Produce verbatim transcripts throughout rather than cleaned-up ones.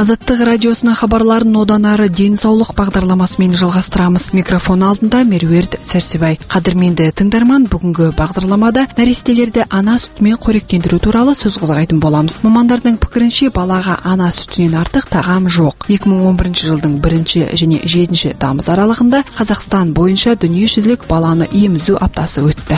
Азаттық радиосына хабарларын одан ары денсаулық бағдарламасымен жалғастырамыз. Микрофон алдында Меруерт Сәрсебай. Қадірменді тыңдарман, бүгінгі бағдарламада нәрестелерді ана сүтімен қоректендіру туралы сөз қозғайтын боламыз. Мамандардың пікірінше, балаға ана сүтінен артық тағам жоқ. екі мың он бірінші жылдың бірінші және жетінші тамыз аралығында Қазақстан бойынша дүниежүзілік баланы емізу аптасы өтті.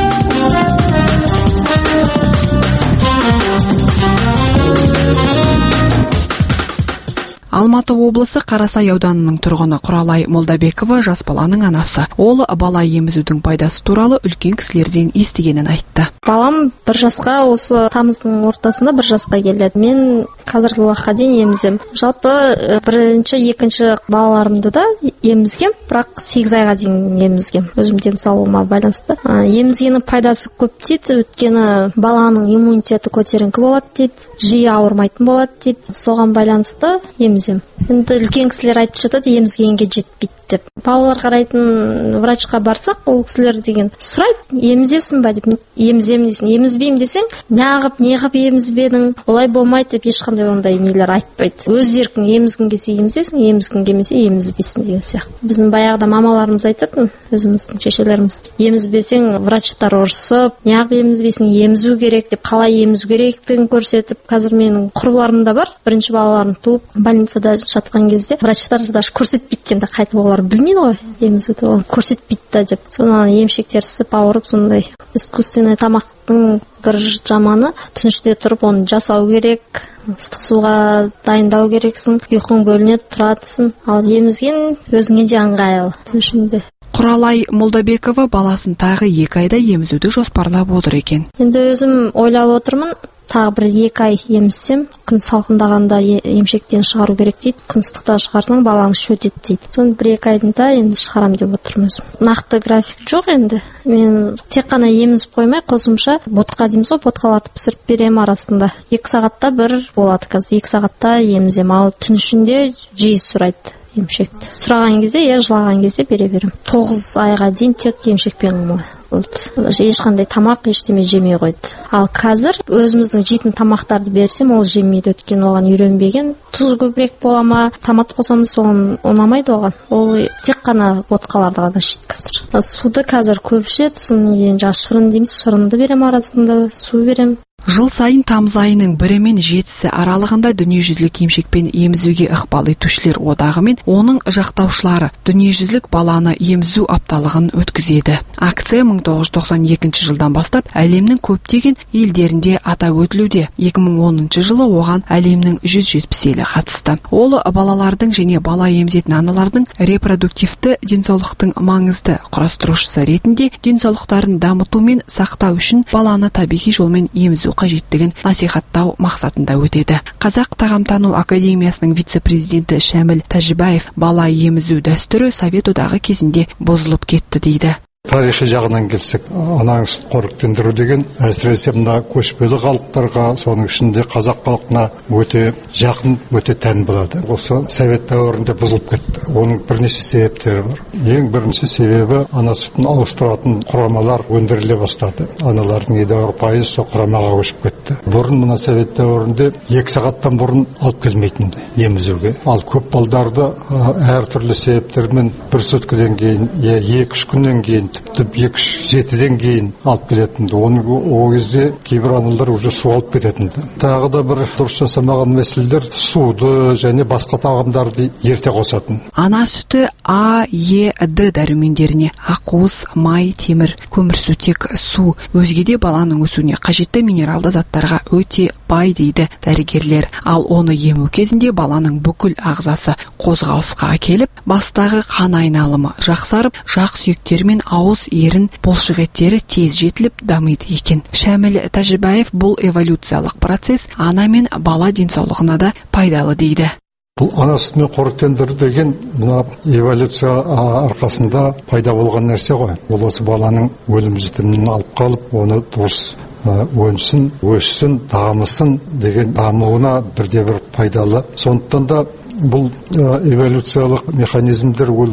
Алматы облысы Қарасай ауданының тұрғыны Құралай Молдабекова жас баланың анасы. Ол бала емізудің пайдасы туралы үлкен кісілерден естігенін айтты. Балам бір жасқа, осы тамыздың ортасында бір жасқа келеді. Мен қазіргі уақытқа дейін емізем. Жалпы бірінші, екінші балаларымды да емізгем, бірақ сегіз айға дейін емізгем. Өзім денсаулығыма байланысты. Емізгеннің пайдасы көп дейді, өйткені баланың иммунитеті көтеріңкі болады дейді, жиі ауырмайтын болады дейді. Соған байланысты еміз. Енді үлкен кісілер айтып жатады, емізгенге жетпейді деп. Балалар қарайтын врачқа барсақ, ол кісілер деген сұрайды, емізесің ба деп. Емізем дейсің, емізбеймін десең, неғып, неғып емізбедің, олай болмайды деп ешқандай ондай нелер айтпайды. Өз еркің, емізгің келсе емізесің, емізгің келмесе емізбейсің деген сияқты. Біздің баяғыда мамаларымыз айтатын, өзіміздің шешелеріміз, емізбесең врачтар ұрсып, неғып емізбейсің, емізу керек деп, қалай емізу керектігін көрсетіп. Қазір менің құрбыларым бар, бірінші балаларын туып больницада жатқан кезде врачтар даже көрсетпейді екен, қайтып олар білмейді ғой, емізуді олар көрсетпейді деп. Содан емшектер ісіп ауырып, сондай искусственный тамақтың бір жаманы, түн ішінде тұрып оны жасау керек, ыстық суға дайындау керексің, ұйқың бөлінеді, тұратысың. Ал емізген өзіңе де ыңғайлы түн ішінде. Құралай Молдабекова баласын тағы екі айда емізуді жоспарлап отыр екен. Енді өзім ойлап отырмын, тағы бір екі ай емізсем, күн салқындағанда емшектен шығару керек дейді. Күн ыстықта шығарсаң балаң шөтеді дейді. Соны бір екі айдында енді шығарам деп отырмын өзім. Нақты график жоқ енді. Мен тек қана емізіп қоймай, қосымша ботқа дейміз ғой, ботқаларды пісіріп берем арасында. Екі сағатта бір болады қазір. Екі сағатта емізем. Ал түн ішінде жиі сұрайды емшекті. Сұраған кезде, я жылаған кезде бере берем. тоғыз айға дейін тек емшекпен болды. Ешқандай тамақ ештеме жемей қойды. Ал қазір өзіміздің жейтін тамақтарды берсем, ол жемейді, өткен оған үйренбеген. Тұз көбірек бола ма, томат қосамыз, оған ұнамайды оған. Ол тек қана ботқаларды ғана ішеді қазір. Суды қазір көп ішеді, соны кейін жаңа шырын дейміз, шырынды берем арасында, су берем. Жыл сайын тамыз айының бірі мен жетісі аралығында дүниежүзілік емшекпен емізуге ықпал етушілер одағы мен оның жақтаушылары дүниежүзілік баланы емізу апталығын өткізеді. Акция мың тоғыз жүз тоқсан екінші жылдан бастап әлемнің көптеген елдерінде атап өтілуде. екі мың оныншы жылы оған әлемнің жүз жетпіс елі қатысты. Ол балалардың және бала емізетін аналардың репродуктивті денсаулықтың маңызды құрастырушысы ретінде денсаулықтарын дамыту мен сақтау үшін баланы табиғи жолмен емізу қажеттігін насихаттау мақсатында өтеді. Қазақ тағамтану академиясының вице-президенті Шәміл Тәжібаев бала емізу дәстүрі Совет одағы кезінде бұзылып кетті дейді. Тарихи жағынан келсек, ананың сүтін қоректендіру деген әсіресе мына көшпелі халықтарға, соның ішінде қазақ халқына өте жақын, өте тән болады. Осы Совет дәуірінде бұзылып кетті. Оның бірнеше себептері бар. Ең бірінші себебі ана сүтін ауыстыратын құрамалар өндіріле бастады. Аналардың едәуір пайызы сол құрамаға көшіп кетті. Бұрын мына Совет дәуірінде екі сағаттан бұрын алып келмейтінді емізуге. Ал көп балдарды әртүрлі себептермен бір суткіден кейін, екі-үш күннен кейін, тіпті екі жетіден кейін алып келетінді. Оны о кезде кейбір аналар уже су алып кететінді. Тағы да бір дұрыс жасамаған мәселелер суды және басқа тағамдарды ерте қосатын. Ана сүті А, Е, Д дәрумендеріне ақуыз, май, темір, көмірсутек, су, өзге де баланың өсуіне қажетті минералды заттарға өте бай дейді дәрігерлер. Ал оны ему кезінде баланың бүкіл ағзасы қозғалысқа келіп, бастағы қан айналымы жақсарып, жақ сүйектері мен ауыз ерін бұлшық еттері тез жетіліп дамиды екен. Шәміл Тәжібаев бұл эволюциялық процесс ана мен бала денсаулығына да пайдалы дейді. Бұл ана сүтімен қоректендіру деген мына эволюция арқасында пайда болған нәрсе ғой. Ол осы баланың өлім жітімін алып қалып, оны дұрыс өнсін, өссін, дамысын деген дамуына бірде бір пайдалы. Сондықтан да бұл эволюциялық механизмдер ол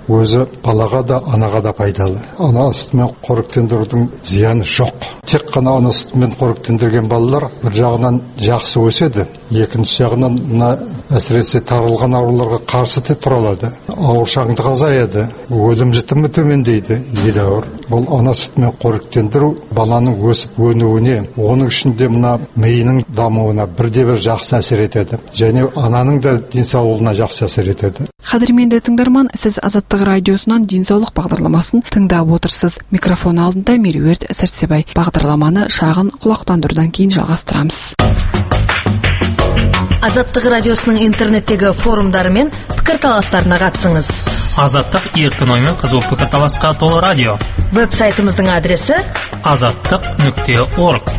өзі балаға да анаға да пайдалы. Ана сүтімен қоректендірудің зияны жоқ. Тек қана ана сүтімен қоректендірген балалар бір жағынан жақсы өседі, екінші жағынан мына әсіресе тарылған ауруларға қарсы тұра алады, ауыршаңдық азаяды, өлім жітімі төмендейді едәуір. Бұл ана сүтімен қоректендіру баланың өсіп өнуіне, оның ішінде мына миының дамуына бірде бір жақсы әсер етеді, және ананың да денсаулығына жақсы әсер етеді. Қадірменді тыңдарман, сіз Азаттық радиосынан денсаулық бағдарламасын тыңдап отырсыз. Микрофон алдында Меруерт Сәрсебай. Бағдарламаны шағын құлақтандырудан кейін жалғастырамыз. Азаттық радиосының интернеттегі форумдары мен пікірталастарына қатысыңыз. Азаттық еркін оймен қызу пікірталасқа толы радио. Веб-сайтымыздың адресі азаттық нүкте орг.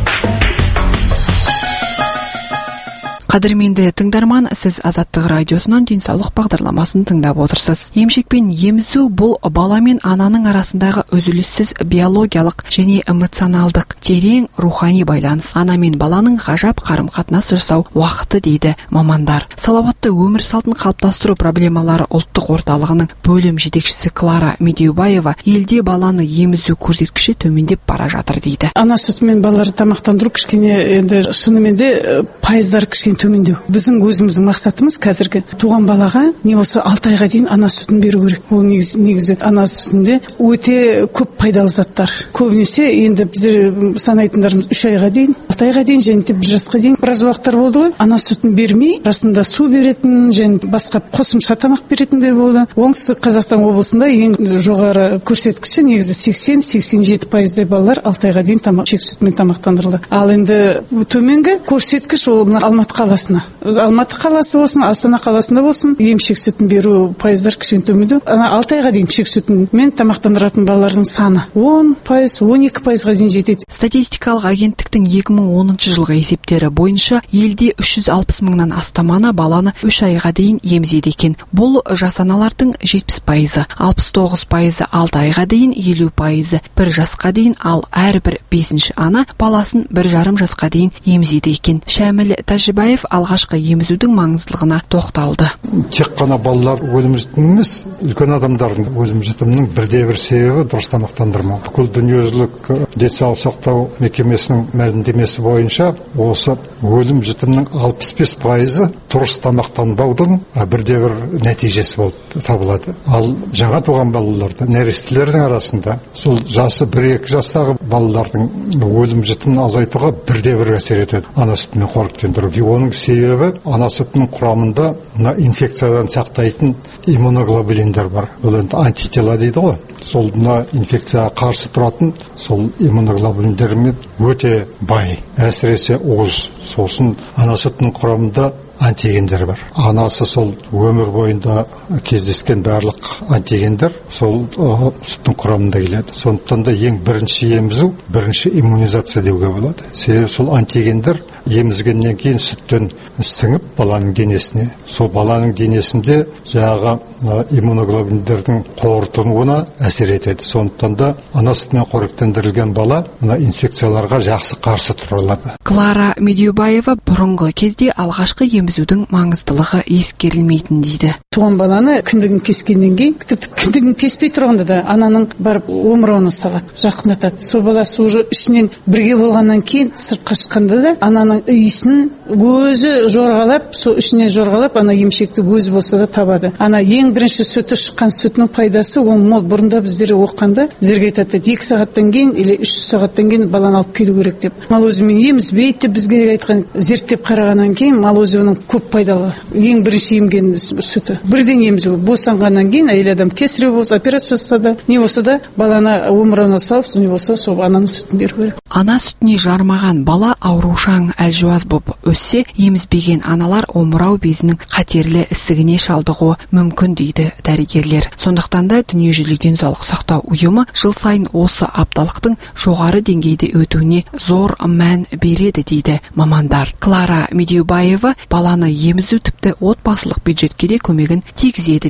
Қадірменді тыңдарман, сіз Азаттық радиосынан денсаулық бағдарламасын тыңдап отырсыз. Емшек пен емізу бұл бала мен ананың арасындағы үзіліссіз биологиялық және эмоционалдық терең рухани байланыс. Ана мен баланың ғажап қарым-қатынас жасау уақыты дейді мамандар. Салауатты өмір салтын қалыптастыру проблемалары ұлттық орталығының бөлім жетекшісі Клара Медеубаева елде баланы емізу көрсеткіші төмендеп бара жатыр дейді. Ана сүтімен балаларды тамақтандыру кішкене енді шынымен де пайыздар кішкене төмендеу. Біздің өзіміздің мақсатымыз қазіргі туған балаға не болса алты айға дейін ана сүтін беру керек. Ол негізі, негізі ана сүтінде өте көп пайдалы заттар. Көбінесе енді біздер санайтындарымыз үш айға дейін, алты айға дейін және де бір жасқа дейін біраз уақыттар болды ғой. Ана сүтін бермей, расында су беретін және басқа қосымша тамақ беретіндер болды. Оңтүстік Қазақстан облысында ең жоғары көрсеткіші негізі сексен сексен жеті пайыздай балалар алты айға дейін тамақ шек сүтімен тамақтандырылды. Ал енді төменгі көрсеткіш ол мына Алматы қаласына. Алматы қаласы болсын, Астана қаласында болсын, емшек сүтін беру пайыздар кішкене төмендеу. алты айға дейін емшек сүтімен тамақтандыратын балалардың саны он пайыз, он екі пайызға дейін жетеді. Статистикалық агенттіктің екі мың оныншы жылғы есептері бойынша елде үш жүз алпыс мыңнан астам ана баланы үш айға дейін емізеді екен. Бұл жас аналардың жетпіс пайызы, алпыс тоғыз пайызы алты айға дейін, елу пайызы бір жасқа дейін, ал әрбір бесінші ана баласын бір жарым жасқа дейін емізеді екен. Шәміл Тәжібаев алғашқы емізудің маңыздылығына тоқталды. Тек қана балалар өлім жітімі емес, үлкен адамдардың өлім жітімінің бірде бір себебі дұрыс тамақтандырмау. Бүкіл дүниежүзілік денсаулық сақтау мекемесінің мәлімдемесі бойынша осы өлім жітімінің алпыс бес пайызы дұрыс тамақтанбаудың бірде бір нәтижесі болып табылады. Ал жаңа туған балаларда, нәрестелердің арасында сол жасы бір екі жастағы балалардың өлім жітімін азайтуға бірде бір әсер етеді. Ана сүтімен қоректендіру. Оның себебі ана сүтінің құрамында мына инфекциядан сақтайтын иммуноглобулиндер бар. Ол енді антитела дейді ғой. Сол мына инфекцияға қарсы тұратын сол иммуноглобулиндермен өте бай. Әсіресе уыз. Сосын ана сүтінің құрамында антигендер бар. Анасы сол өмір бойында кездескен барлық антигендер сол сүттің құрамында келеді. Сондықтан да ең бірінші емізу, бірінші иммунизация деуге болады. Себебі сол антигендер емізгеннен кейін сүттен сіңіп баланың денесіне, сол баланың денесінде жаңағы иммуноглобулиндердің қорытылуына әсер етеді. Сондықтан да ана сүтімен қоректендірілген бала мына инфекцияларға жақсы қарсы тұра алады. Клара Медеубаева бұрынғы кезде алғашқы емізудің маңыздылығы ескерілмейтін дейді. Туған баланы кіндігін кескеннен кейін, тіпті кіндігін кеспей тұрғанда да ананың барып омырауына салады, жақындатады. Сол бала су ішінен бірге болғаннан кейін сыртқа шыққанда да ананың иісін өзі жорғалап, сол ішіне жорғалап, ана емшекті өзі болса да табады. Ана ең бірінші сүті шыққан сүтінің пайдасы ол мол. Бұрында біздер оққанда біздерге айтады, екі сағаттан кейін или үш сағаттан кейін баланы алып келу керек деп. Мал өзімен емізбейді деп бізге айтқан, зерттеп қарағаннан кейін мал өзінің көп пайдалы. Ең бірінші емген сүті. Бірден емізу. Босанғаннан кейін әйел адам кесарево болса, операция жасаса да, не болса да баланы омырауына салып, не болса сол ананың сүтін беру керек. Ана сүтіне жармаған бала аурушаң, әлжуаз болып өссе, емізбеген аналар омырау безінің қатерлі ісігіне шалдығуы мүмкін дейді дәрігерлер. Сондықтан да дүниежүзілік денсаулық сақтау ұйымы жыл сайын осы апталықтың жоғары деңгейде өтуіне зор мән береді дейді мамандар. Клара Медеубаева баланы емізу тіпті отбасылық бюджетке де көмегін тигізеді дейді.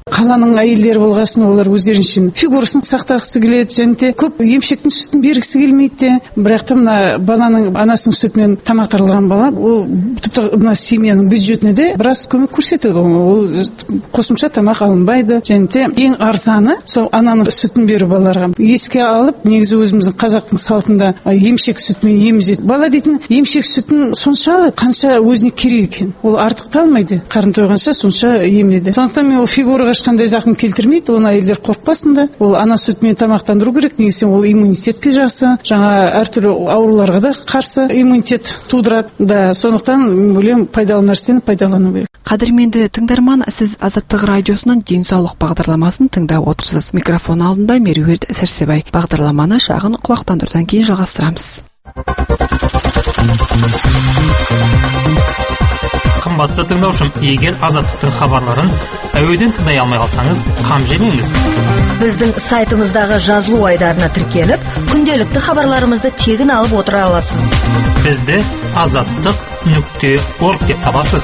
қаланың әйелдері болғасын, олар өздерінше фигурасын сақтағысы келеді, және де көп емшектің сүтін бергісі келмейді де. Бірақ та мына баланың анасының сүтімен тамақтарылған бала, ол тіпті мына семьяның бюджетіне де біраз көмек көрсетеді. Ол қосымша тамақ алынбайды, және де ең арзаны сол ананың сүтін беру балаларға. Еске алып, негізі өзіміздің қазақтың салтында емшек сүтімен емізеді. Бала дейтін емшек сүтін сонша қанша өзіне керек екен. Ол артықталмайды. Қарын тойғанша сонша емеді. Сондықтан мен ол фигураға ешқандай зақым келтірмейді. Оны әйелдер қорықпасын да. Ол ана сүтімен тамақтандыру керек. Негізі ол иммунитетке жақсы. Жаңа әртүрлі ауруларға да қарсы иммунитет тудырады. Да, сондықтан мен пайдалы нәрсені пайдалану керек. Қадірменді тыңдарман, сіз Азаттық радиосының денсаулық бағдарламасын тыңдап отырсыз. Микрофон алдында Меруерт Сәрсебай. Бағдарламаны шағын құлақтандырудан кейін жалғастырамыз. Қымбатты тыңдаушым, егер Азаттықтың хабарларын әуеден тыңдай алмай қалсаңыз, қам жемеңіз. Біздің сайтымыздағы жазылу айдарына тіркеліп, күнделікті хабарларымызды тегін алып отыра аласыз. Бізді азаттық нүкте орг деп табасыз.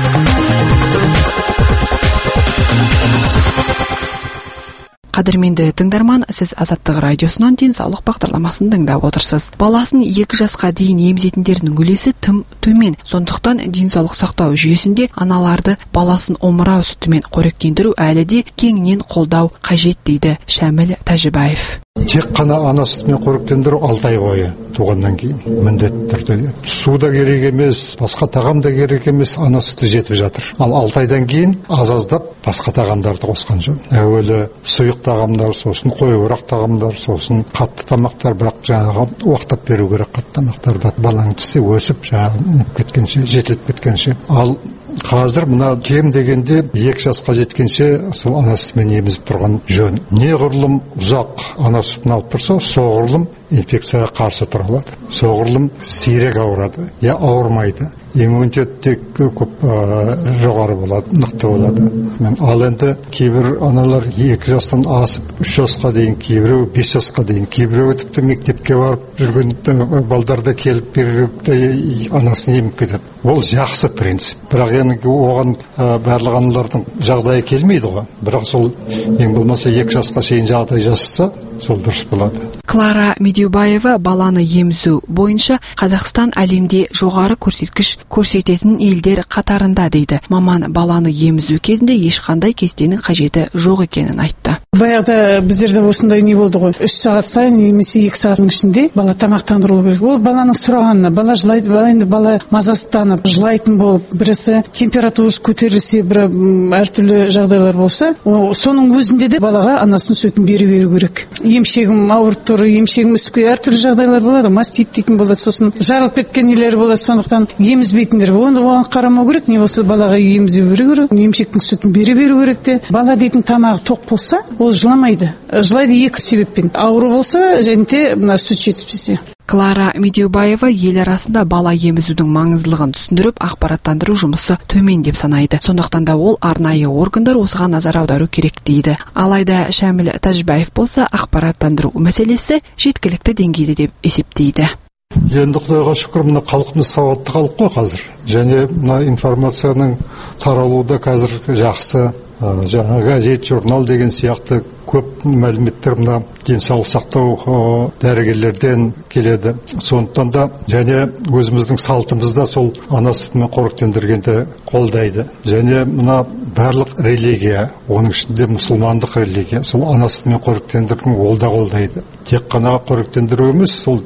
Қадірменді тыңдарман, сіз Азаттық радиосынан денсаулық бағдарламасын тыңдап отырсыз. Баласын екі жасқа дейін емізетіндердің үлесі тым төмен. Сондықтан денсаулық сақтау жүйесінде аналарды баласын омырау сүтімен қоректендіру әлі де кеңінен қолдау қажет дейді Шәміл Тәжібаев. Тек қана ана сүтімен қоректендіру алты ай бойы туғаннан кейін міндетті түрде. Су да керек емес, басқа тағам да керек емес, ана сүті жетіп жатыр. Ал алты айдан кейін аз-аздап басқа тағамдарды қосқан жөн. Әуелі сұйық тағамдар, сосын қоюырақ тағамдар, сосын қатты тамақтар, бірақ жаңағы уақыттап беру керек қатты тамақтарды. Баланың тісі өсіп, жаңағы кеткенше, жетіліп кеткенше. Ал қазір мына кем дегенде екі жасқа жеткенше сол ана сүтімен емізіп тұрған жөн. Неғұрлым ұзақ ана сүтін алып тұрса, соғұрлым инфекцияға қарсы тұра алады. Соғұрлым сирек ауырады, я ауырмайды. Иммунитет тек көп жоғары болады, нықты болады. Ал енді кейбір аналар екі жастан асып, үш жасқа дейін, кейбіреу бес жасқа дейін, кейбіреу тіпті мектепке барып жүрген балдарда келіп беріп анасын еміп кетеді. Ол жақсы принцип. Бірақ енді оған барлық аналардың жағдайы келмейді ғой. Бірақ сол ең болмаса екі жасқа шейін жағдай жасаса, сол дұрыс болады. Клара Медеубаева баланы емізу бойынша Қазақстан әлемде жоғары көрсеткіш көрсететін елдер қатарында дейді. Маман баланы емізу кезінде ешқандай кестенің қажеті жоқ екенін айтты. Баяғыда біздерде осындай не болды ғой. үш сағат сайын немесе екі сағаттың ішінде бала тамақтандырылу керек. Ол баланың сұрағанына, бала жылайды, бала енді бала мазасызданып, жылайтын болып, бірісі температурасы көтерілсе, бір әртүрлі жағдайлар болса, соның өзінде де балаға анасының сүтін бере беру керек. Емшегім ауырып тұр, емшегім ісіп кетті, әртүрлі жағдайлар болады, мастит дейтін болады, сосын жарылып кеткен нелер болады, сондықтан емізбейтіндер оны оған қарамау керек, не болса балаға емізу беру керек, емшектің сүтін бере беру керек те. Бала дейтін тамағы тоқ болса, ол жыламайды. Жылайды екі себеппен. Ауру болса, және де мына сүт жетіспесе. Клара Медеубаева ел арасында бала емізудің маңыздылығын түсіндіріп, ақпараттандыру жұмысы төмен деп санайды. Сондықтан да ол арнайы органдар осыған назар аудару керек дейді. Алайда Шәміл Тәжібаев болса, ақпараттандыру мәселесі жеткілікті деңгейде деп есептейді. Енді Құдайға шүкір, мына халқымыз сауатты халық қой қазір. Және мына информацияның таралуы қазір жақсы. Жаңа газет, журнал деген сияқты көп мәліметтер мына денсаулық сақтау дәрігерлерден келеді. Сондықтан да және өзіміздің салтымызда сол ана сүтімен қоректендіргенді қолдайды. Және мына барлық религия, оның ішінде мұсылмандық религия, сол ана сүтімен қоректендірген ол да қолдайды. Тек қана қоректендіру емес, сол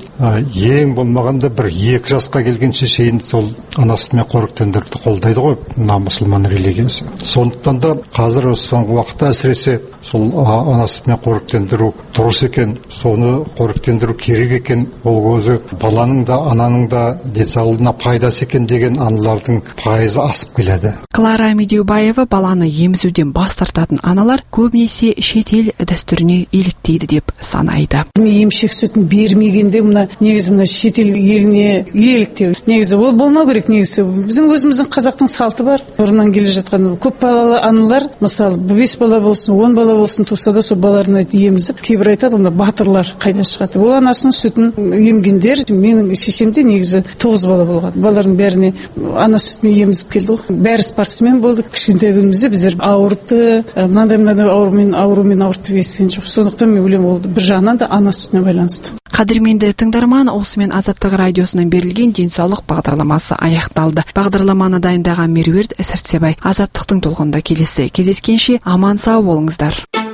ең болмағанда бір екі жасқа келгенше шейін сол ана сүтімен қоректендіруді қолдайды ғой, мына мұсылман религиясы. Сондықтан да қазір соңғы уақытта әсіресе сол ана сүтімен қоректендіру дұрыс екен, соны қоректендіру керек екен, ол өзі баланың да ананың да денсаулығына пайдасы екен деген аналардың пайызы асып келеді. Клара Медеубаева баланы емізуден бас тартатын аналар көбінесе шетел дәстүріне еліктейді деп санайды. Емшек сүтін бермегенде мына негізі мына шетел еліне еліктеу. Негізі ол болмау керек. Негізі біздің өзіміздің қазақтың салты бар. Бұрыннан келе жатқан көп балалы аналар, мысалы бес бала болсын, он бала болсын туса да сол балаларын емізіп, кейбір айтады, онда батырлар қайда шығады. Ол анасының сүтін емгендер, менің шешемде негізі тоғыз бала болған. Балалардың бәріне ана сүтімен емізіп келді ғой. Бәрі спортсмен болды. Кішкентай өскенімізде біздер ауырды, мынандай мынандай аурумен аурумен ауырды деп естіген жоқ. Сондықтан мен ойлаймын, ол бір жағынан да ана сүтіне байланысты. Қадірменді тыңдарман, осымен Азаттық радиосынан берілген денсаулық бағдарламасы аяқталды. Бағдарламаны дайындаған Меруерт Сәрсебай. Азаттықтың толқынында келесі кездескенше аман сау болыңыздар.